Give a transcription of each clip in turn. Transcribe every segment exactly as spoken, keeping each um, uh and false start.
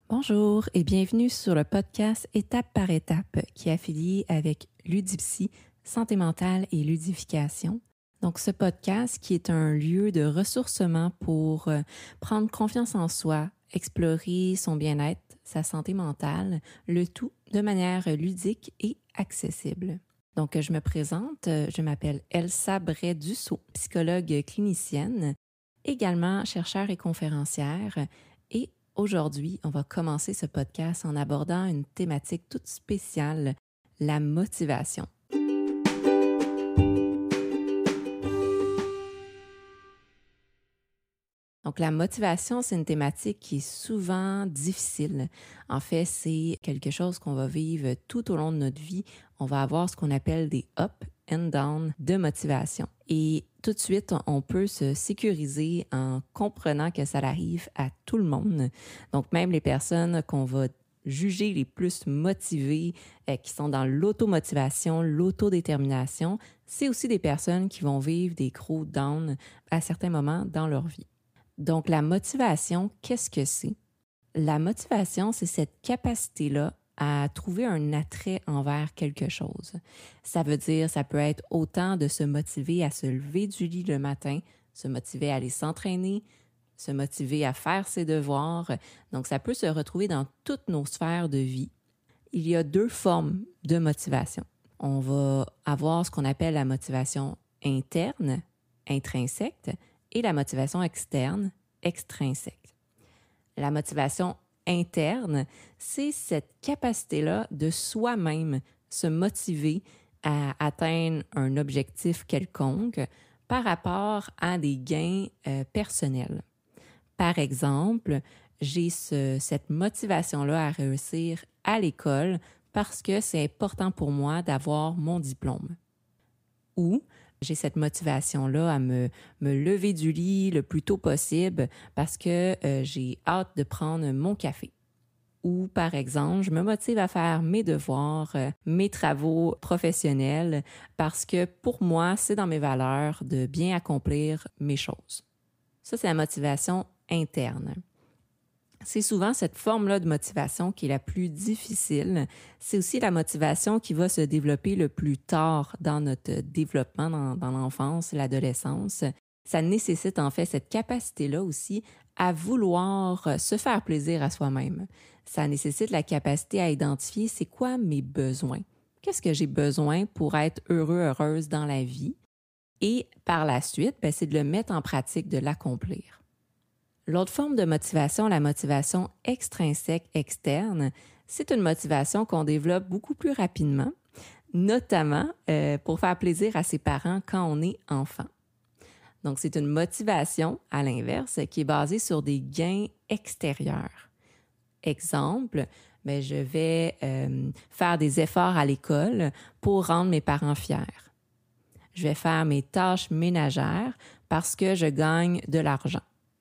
Bonjour et bienvenue sur le podcast Étape par étape qui est affilié avec Ludipsy, Santé mentale et ludification. Donc ce podcast qui est un lieu de ressourcement pour euh, prendre confiance en soi, explorer son bien-être, sa santé mentale, le tout de manière ludique et accessible. Donc je me présente, je m'appelle Elsa Bray-Dussault, psychologue clinicienne, également chercheure et conférencière et aujourd'hui, on va commencer ce podcast en abordant une thématique toute spéciale, la motivation. Donc, la motivation, c'est une thématique qui est souvent difficile. En fait, c'est quelque chose qu'on va vivre tout au long de notre vie. On va avoir ce qu'on appelle des up and down de motivation. Et tout de suite, on peut se sécuriser en comprenant que ça arrive à tout le monde. Donc, même les personnes qu'on va juger les plus motivées, euh, qui sont dans l'automotivation, l'autodétermination, c'est aussi des personnes qui vont vivre des gros downs à certains moments dans leur vie. Donc, la motivation, qu'est-ce que c'est? La motivation, c'est cette capacité-là à trouver un attrait envers quelque chose. Ça veut dire, ça peut être autant de se motiver à se lever du lit le matin, se motiver à aller s'entraîner, se motiver à faire ses devoirs. Donc, ça peut se retrouver dans toutes nos sphères de vie. Il y a deux formes de motivation. On va avoir ce qu'on appelle la motivation interne, intrinsèque, et la motivation externe, extrinsèque. La motivation interne, c'est cette capacité-là de soi-même se motiver à atteindre un objectif quelconque par rapport à des gains euh, personnels. Par exemple, j'ai ce, cette motivation-là à réussir à l'école parce que c'est important pour moi d'avoir mon diplôme. Ou j'ai cette motivation-là à me, me lever du lit le plus tôt possible parce que euh, j'ai hâte de prendre mon café. Ou, par exemple, je me motive à faire mes devoirs, euh, mes travaux professionnels parce que pour moi, c'est dans mes valeurs de bien accomplir mes choses. Ça, c'est la motivation interne. C'est souvent cette forme-là de motivation qui est la plus difficile. C'est aussi la motivation qui va se développer le plus tard dans notre développement, dans, dans l'enfance, l'adolescence. Ça nécessite en fait cette capacité-là aussi à vouloir se faire plaisir à soi-même. Ça nécessite la capacité à identifier c'est quoi mes besoins. Qu'est-ce que j'ai besoin pour être heureux, heureuse dans la vie? Et par la suite, bien, c'est de le mettre en pratique, de l'accomplir. L'autre forme de motivation, la motivation extrinsèque externe, c'est une motivation qu'on développe beaucoup plus rapidement, notamment euh, pour faire plaisir à ses parents quand on est enfant. Donc, c'est une motivation, à l'inverse, qui est basée sur des gains extérieurs. Exemple, bien, je vais euh, faire des efforts à l'école pour rendre mes parents fiers. Je vais faire mes tâches ménagères parce que je gagne de l'argent.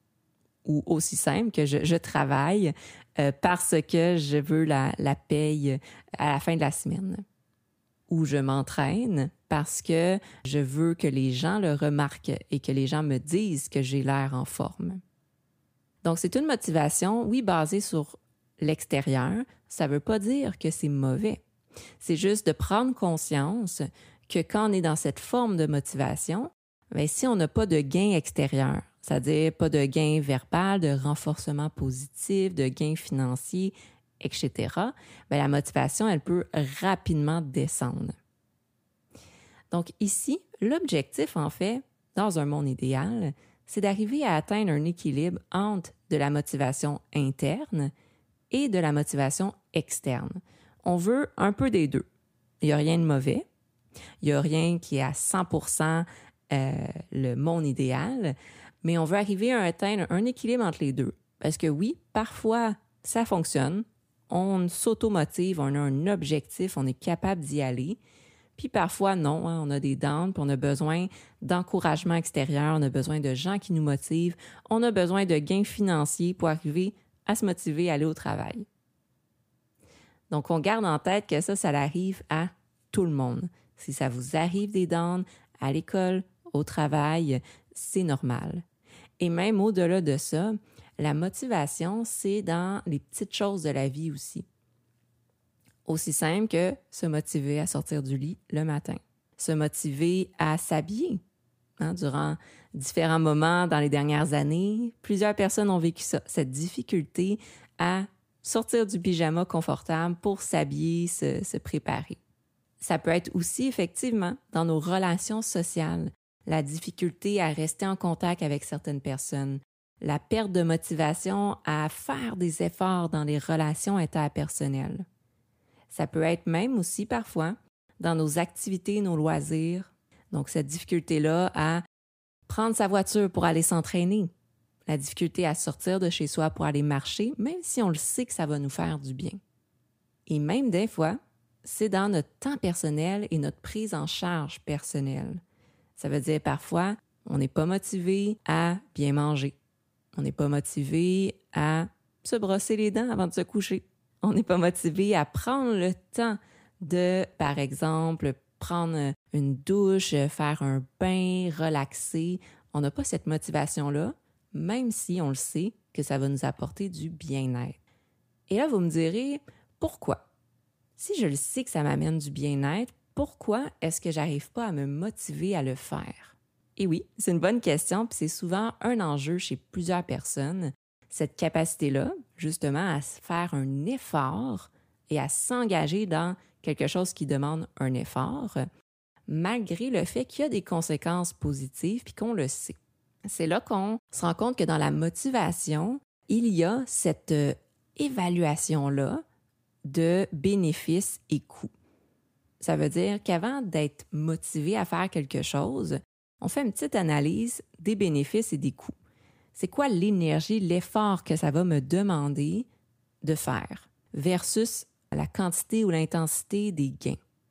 Ou aussi simple que je, je travaille euh, parce que je veux la, la paye à la fin de la semaine. Ou je m'entraîne parce que je veux que les gens le remarquent et que les gens me disent que j'ai l'air en forme. Donc, c'est une motivation, oui, basée sur l'extérieur. Ça ne veut pas dire que c'est mauvais. C'est juste de prendre conscience que quand on est dans cette forme de motivation, bien, si on n'a pas de gain extérieur, c'est-à-dire pas de gain verbal, de renforcement positif, de gain financier, et cetera, bien, la motivation, elle peut rapidement descendre. Donc ici, l'objectif, en fait, dans un monde idéal, c'est d'arriver à atteindre un équilibre entre de la motivation interne et de la motivation externe. On veut un peu des deux. Il n'y a rien de mauvais. Il n'y a rien qui est à cent pour cent euh, le monde idéal, mais on veut arriver à atteindre un équilibre entre les deux. Parce que oui, parfois, ça fonctionne. On s'automotive, on a un objectif, on est capable d'y aller. Puis parfois, non, hein, on a des downs, puis on a besoin d'encouragement extérieur, on a besoin de gens qui nous motivent, on a besoin de gains financiers pour arriver à se motiver à aller au travail. Donc, on garde en tête que ça, ça arrive à tout le monde. Si ça vous arrive des downs à l'école, au travail, c'est normal. Et même au-delà de ça, La motivation, c'est dans les petites choses de la vie aussi. Aussi simple que se motiver à sortir du lit le matin, se motiver à s'habiller. Hein, durant différents moments dans les dernières années, plusieurs personnes ont vécu ça, cette difficulté à sortir du pyjama confortable pour s'habiller, se, se préparer. Ça peut être aussi effectivement dans nos relations sociales, la difficulté à rester en contact avec certaines personnes, la perte de motivation à faire des efforts dans les relations interpersonnelles. Ça peut être même aussi parfois dans nos activités, nos loisirs. Donc, cette difficulté-là à prendre sa voiture pour aller s'entraîner, la difficulté à sortir de chez soi pour aller marcher, même si on le sait que ça va nous faire du bien. Et même des fois, c'est dans notre temps personnel et notre prise en charge personnelle. Ça veut dire parfois, on n'est pas motivé à bien manger. On n'est pas motivé à se brosser les dents avant de se coucher. On n'est pas motivé à prendre le temps de, par exemple, prendre une douche, faire un bain, relaxer. On n'a pas cette motivation-là, même si on le sait que ça va nous apporter du bien-être. Et là, vous me direz, pourquoi? Si je le sais que ça m'amène du bien-être, pourquoi est-ce que j'arrive pas à me motiver à le faire? Et oui, c'est une bonne question, puis c'est souvent un enjeu chez plusieurs personnes, cette capacité-là, justement, à faire un effort et à s'engager dans quelque chose qui demande un effort, malgré le fait qu'il y a des conséquences positives puis qu'on le sait. C'est là qu'on se rend compte que dans la motivation, il y a cette euh, évaluation-là de bénéfices et coûts. Ça veut dire qu'avant d'être motivé à faire quelque chose, on fait une petite analyse des bénéfices et des coûts. C'est quoi l'énergie, l'effort que ça va me demander de faire versus la quantité ou l'intensité des gains.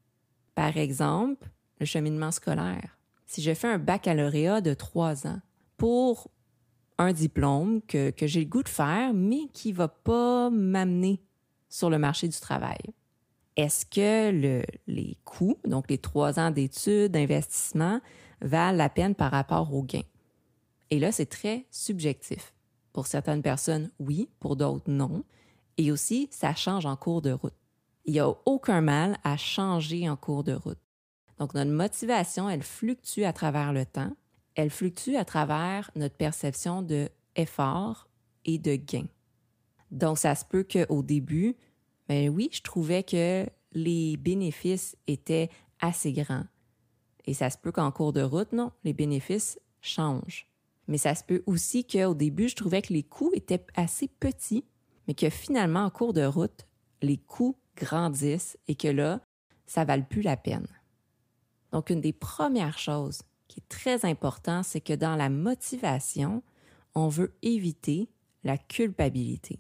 Par exemple, le cheminement scolaire. Si je fais un baccalauréat de trois ans pour un diplôme que, que j'ai le goût de faire, mais qui ne va pas m'amener sur le marché du travail, est-ce que le, les coûts, donc les trois ans d'études, d'investissement, valent la peine par rapport aux gains? Et là, c'est très subjectif. Pour certaines personnes, oui, pour d'autres, non. Et aussi, ça change en cours de route. Il n'y a aucun mal à changer en cours de route. Donc, notre motivation, elle fluctue à travers le temps. Elle fluctue à travers notre perception d'effort et de gain. Donc, ça se peut qu'au début, ben oui, je trouvais que les bénéfices étaient assez grands. Et ça se peut qu'en cours de route, non, les bénéfices changent. Mais ça se peut aussi qu'au début, je trouvais que les coûts étaient assez petits, mais que finalement, en cours de route, les coûts grandissent et que là, ça ne vale plus la peine. Donc, une des premières choses qui est très importante, c'est que dans la motivation, on veut éviter la culpabilité.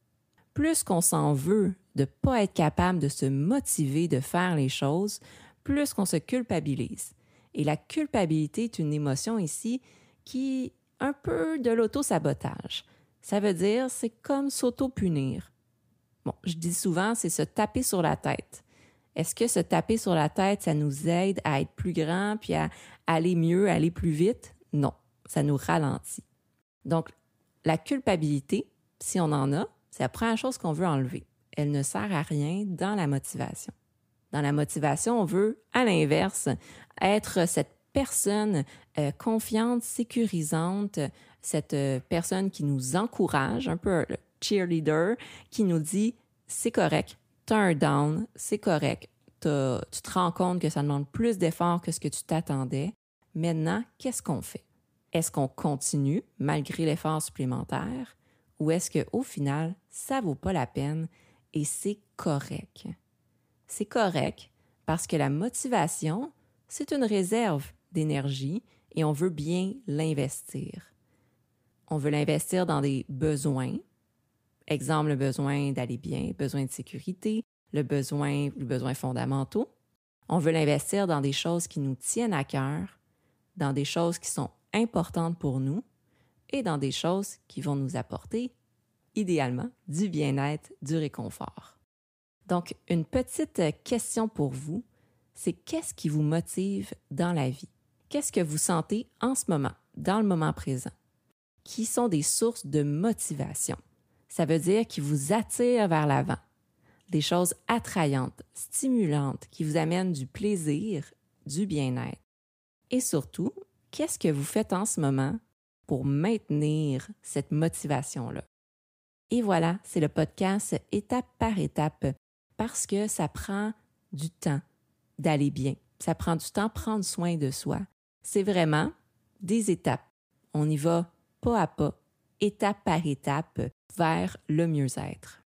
Plus qu'on s'en veut de ne pas être capable de se motiver de faire les choses, plus qu'on se culpabilise. Et la culpabilité est une émotion ici qui est un peu de l'auto-sabotage. Ça veut dire, c'est comme s'auto-punir. Bon, je dis souvent, c'est se taper sur la tête. Est-ce que se taper sur la tête, ça nous aide à être plus grand puis à aller mieux, à aller plus vite? Non, ça nous ralentit. Donc, la culpabilité, si on en a, c'est la première chose qu'on veut enlever. Elle ne sert à rien dans la motivation. Dans la motivation, on veut, à l'inverse, être cette personne euh, confiante, sécurisante, cette euh, personne qui nous encourage, un peu le cheerleader, qui nous dit « c'est correct, tu as un down, c'est correct, t'as, tu te rends compte que ça demande plus d'efforts que ce que tu t'attendais. Maintenant, qu'est-ce qu'on fait? Est-ce qu'on continue malgré l'effort supplémentaire ou est-ce qu'au final, ça ne vaut pas la peine et c'est correct? » C'est correct parce que la motivation, c'est une réserve d'énergie et on veut bien l'investir. On veut l'investir dans des besoins. Exemple, le besoin d'aller bien, besoin de sécurité, le besoin, les besoins fondamentaux. On veut l'investir dans des choses qui nous tiennent à cœur, dans des choses qui sont importantes pour nous et dans des choses qui vont nous apporter, idéalement, du bien-être, du réconfort. Donc, une petite question pour vous, c'est qu'est-ce qui vous motive dans la vie? Qu'est-ce que vous sentez en ce moment, dans le moment présent? qui sont des sources de motivation. Ça veut dire qui vous attirent vers l'avant. Des choses attrayantes, stimulantes, qui vous amènent du plaisir, du bien-être. Et surtout, qu'est-ce que vous faites en ce moment pour maintenir cette motivation-là? Et voilà, c'est le podcast étape par étape parce que ça prend du temps d'aller bien. Ça prend du temps de prendre soin de soi. C'est vraiment des étapes. On y va pas à pas, étape par étape, vers le mieux-être.